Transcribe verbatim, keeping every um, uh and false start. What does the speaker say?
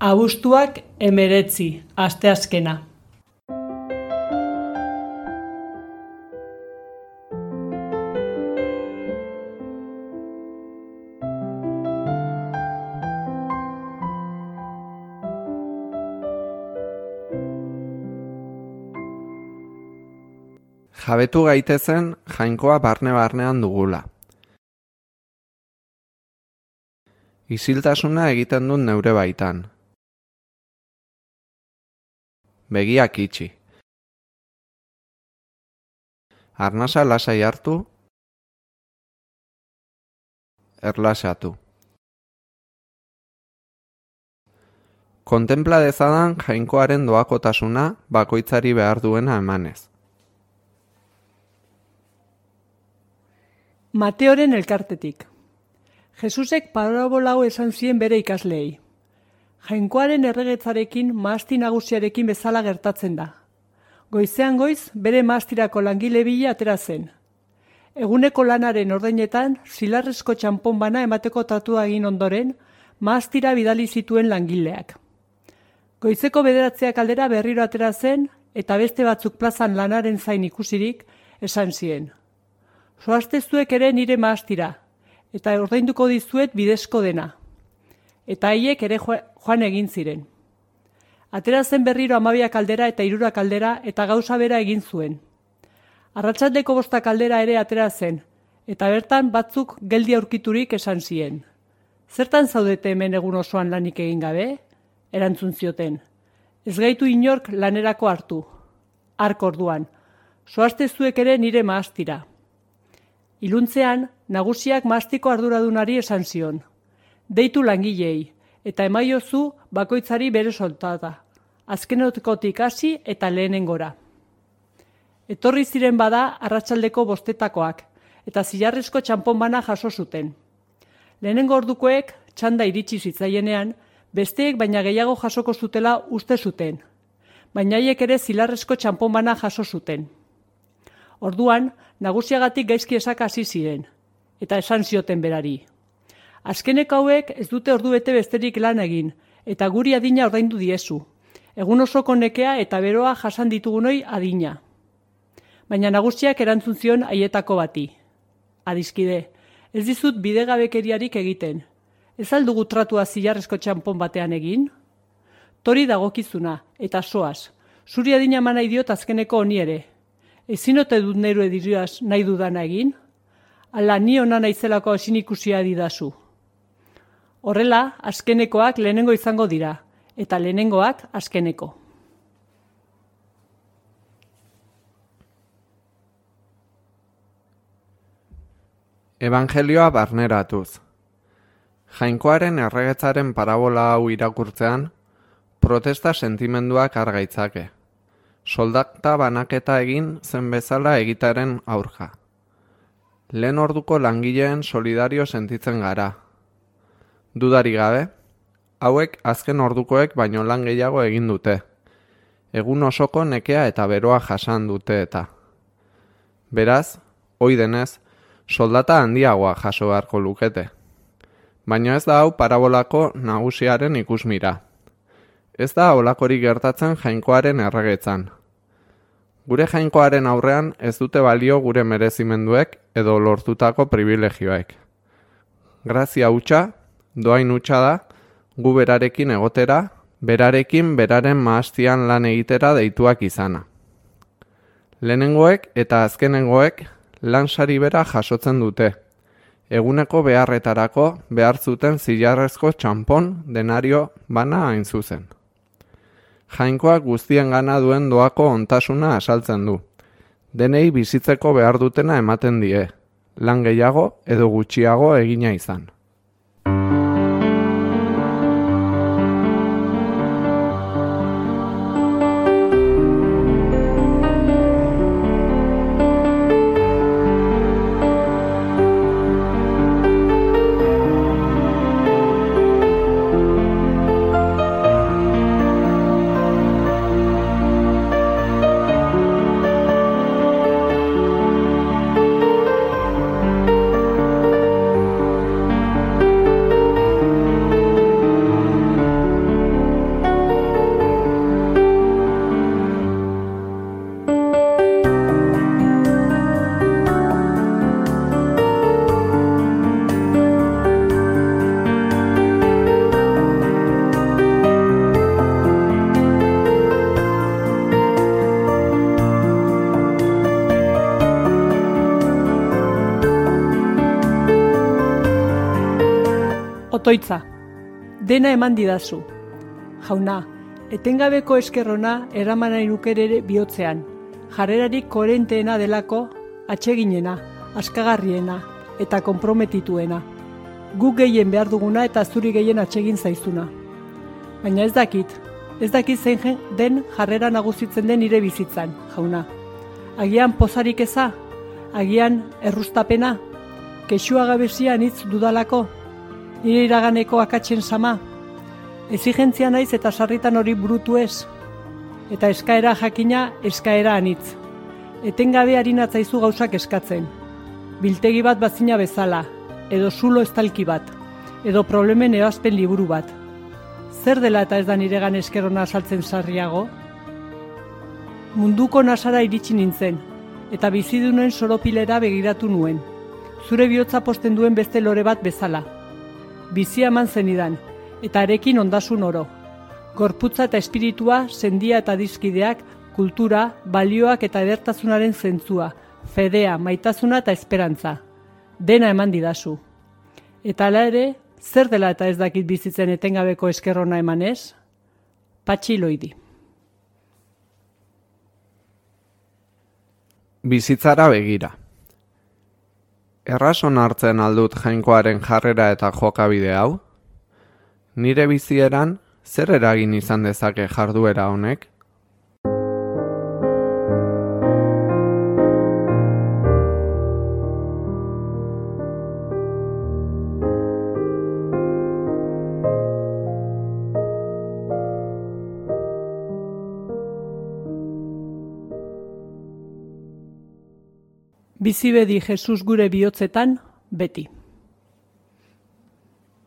Abuztuak hemeretzi, asteazkena. Jabetu gaitezen jainkoa barne-barnean dugula. Isiltasuna egiten dut neure baitan. Begiak itxi. Arnasa lasai hartu. Erlasatu. Kontempla dezadan jainkoaren doakotasuna bakoitzari behar duena emanez. Mateoren elkartetik. Jesusek parabola hau esan zien bere ikasleei. Jainkoaren erregetzarekin mahasti nagusiarekin bezala gertatzen da. Goizean goiz bere mahastirako langile bila atera zen. Eguneko lanaren ordainetan zilarrezko txanpon bana emateko tratua egin ondoren mahastira bidali zituen langileak. Goizeko bederatziak aldera berriro atera zen eta beste batzuk plazan lanaren zain ikusirik esan zien. Zoazte zuek ere nire mahastira, eta ordainduko dizuet bidezko dena. Eta haiek ere joan egin ziren. Atera zen berriro hamabiak aldera eta hirurak aldera eta gauza bera egin zuen. Arratsaldeko bostak aldera ere atera zen, eta bertan batzuk geldi aurkiturik esan zien. Zertan zaudete hemen egun osoan lanik egin gabe? Erantzun zioten. Ez gaitu inork lanerako hartu. Hark orduan. Zoazte zuek ere nire mahastira. Iluntzean, nagusiak mahastiko arduradunari esan zion. Deitu langilei, eta emaiozu bakoitzari bere soldata. Azkenekotik hasi eta lehenengora. Etorri ziren bada arratsaldeko bostetakoak, eta zilarrezko txanpon bana jaso zuten. Lehenengo ordukoek, txanda iritsi zitzaienean, besteek baina gehiago jasoko zutela uste zuten. Baina haiek ere zilarrezko txanpon bana jaso zuten. Orduan, nagusiagatik gaizki esak hasi ziren, eta esan zioten berari. Azkeneko hauek ez dute ordu bete besterik lan egin, eta guri adina ordaindu diezu. Egun osoko nekea eta beroa jasan ditugunoi adina. Baina nagusiak erantzun zion haietako bati. Adiskide, ez dizut bidegabekeriarik egiten. Ez aldugu tratua zilarrezko txanpon batean egin? Tori dagokizuna, eta soaz. Zuri adina eman nahi diot azkeneko honi ere. Ezin ote dut neure diriaz nahi dudana egin? Ala ni ona naizelako ezin ikusia didazu. Horrela, azkenekoak lehenengo izango dira, eta lehenengoak azkeneko. Evangelioa barneratuz. Jainkoaren erregetzaren parabola hau irakurtzean, protesta sentimenduak argaitzake. Soldata banaketa egin zen bezala egitaren aurka. Lehen orduko langileen solidario sentitzen gara. Dudari gabe, hauek azken ordukoek baino lan gehiago egin dute. Egun osoko nekea eta beroa jasan dute eta. Beraz, ohi denez, soldata handiagoa jaso beharko lukete. Baina ez da hau parabolako nagusiaren ikusmira. Ez da holakorik gertatzen jainkoaren erregetzan. Gure jainkoaren aurrean ez dute balio gure merezimenduek edo lortutako privilegioek. Grazia hutsa, doain hutsa da, gu berarekin egotera, berarekin beraren mahastian lan egitera deituak izana. Lehenengoek eta azkenengoek lan sari bera jasotzen dute. Eguneko beharretarako behar zuten zilarrezko txanpon denario bana hain zuzen. Jainkoak guztien gana duen doako ontasuna asaltzen du. Denei bizitzeko behar dutena ematen die, lan gehiago edo gutxiago egina izan. Otoitza, dena eman didazu. Jauna, etengabeko eskerrona eraman nahi nuke ere bihotzean, jarrerarik koherenteena delako, atseginena, askagarriena eta konprometituena. Guk gehien behar duguna eta zuri gehien atsegin zaizuna. Baina ez dakit, ez dakit zein den jarrera nagusitzen den nire bizitzan, jauna. Agian pozarik eza, agian errustapena, kexua gabezian hitz dudalako, nire iraganeko akatsen sama, exigentzia naiz eta sarritan hori burutu ez, eta eskaera jakina eskaera anitz. Etengabe harinatzaizu gauzak eskatzen. Biltegi bat bazina bezala, edo zulo estalki bat, edo problemen ebazpen liburu bat. Zer dela eta ez da niregan eskerona saltzen sarriago? Munduko nasara iritsi nintzen, eta bizidunuen soropilera begiratu nuen. Zure bihotza posten duen beste lore bat bezala. Bizia eman zenidan, eta arekin ondasun oro. Gorputza eta espiritua, sendia eta dizkideak, kultura, balioak eta edertasunaren zentzua, fedea, maitasuna eta esperantza. Dena eman didazu. Eta hala ere, zer dela eta ez dakit bizitzen etengabeko eskerrona emanez? Patxi Loidi. Bizitzara begira. Erraz onartzen aldut Jainkoaren jarrera eta jokabide hau? Nire bizieran, zer eragin izan dezake jarduera honek? Bizi bedi Jesus gure bihotzetan, beti.